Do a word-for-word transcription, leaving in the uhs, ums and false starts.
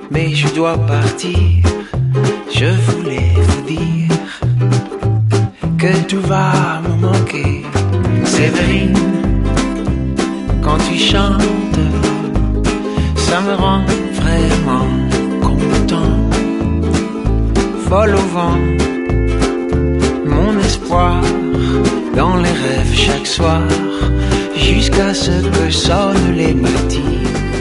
mais je dois partir. Je voulais vous dire que tout va me manquer. Séverine, quand tu chantes, ça me rend vraiment content. Vol au vent, mon espoir, dans les rêves chaque soir, jusqu'à ce que sonnent les matines.